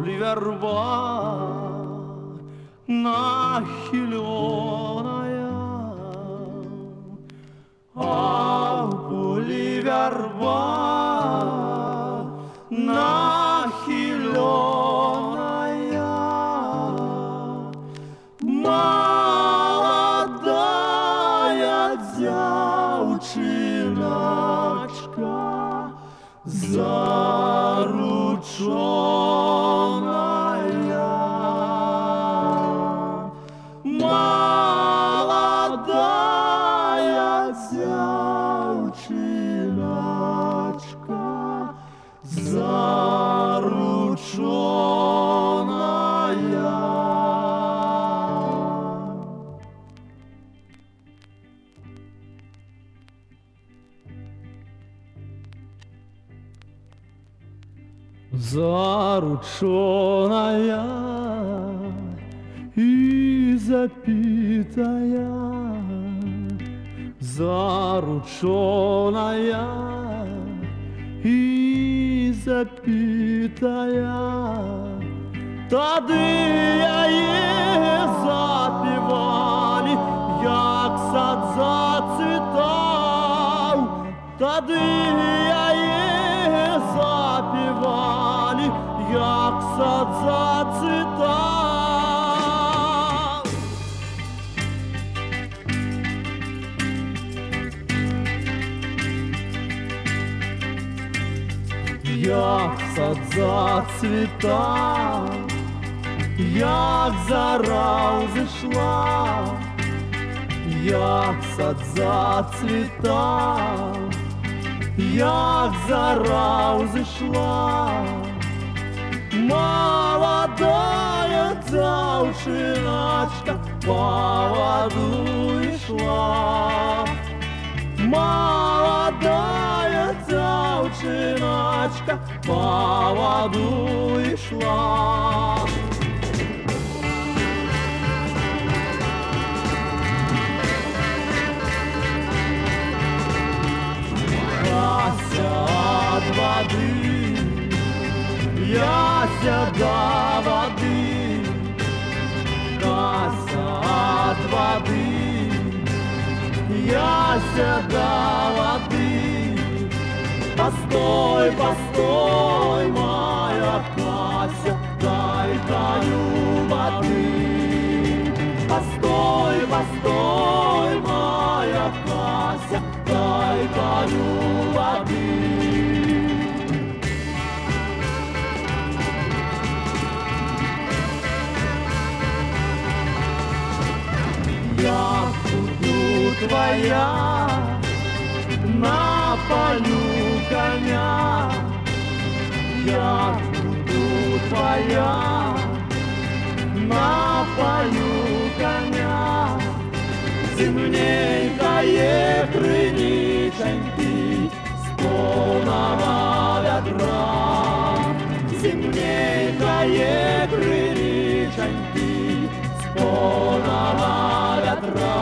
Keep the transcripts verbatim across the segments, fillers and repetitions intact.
полі верба нахиленая, а в полі верба нахиленая, молодая девчиночка зарученная, молодая девчиночка зарученная. Зарученная и запитая, зарученная и запитая, тады яе запівали, як сад зацвітав, тады яе запівали, як сад зацвітав. Як сад зацвітав, як зара взійшла, як сад зацвітав, як зара взійшла, молодая девчиночка по воду йшла, молодая девчиночка по воду йшла. Яся от воды, яся до воды, яся от воды, яся до воды. Постой, постой, моя Кася, дай-каю воды. Постой, постой, моя Кася, дай-каю воды. Я буду твоя, на полю коня, я буду твоя, на полю коня. Земненькое крыниченьки с полного ведра, земненькое крыниченьки с полного ведра.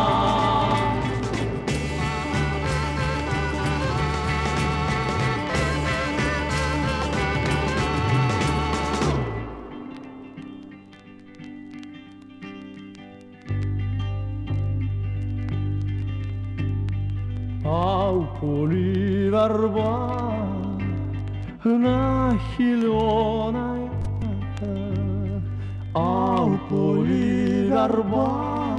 А в полі верба нахиленая, а в полі верба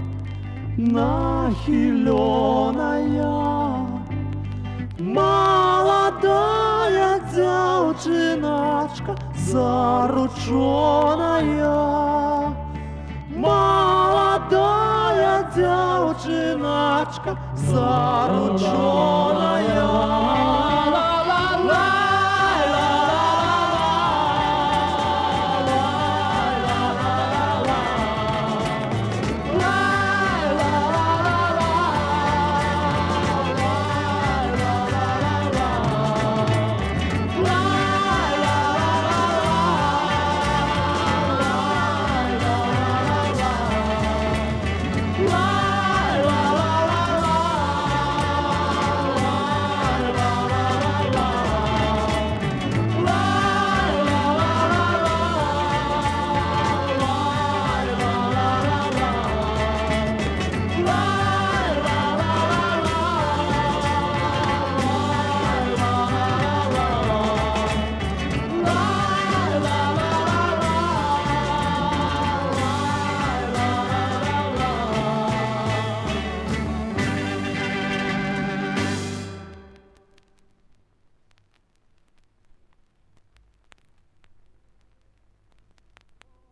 нахиленая, молодая девчиночка зарученная, молодая девчиночка зарученная.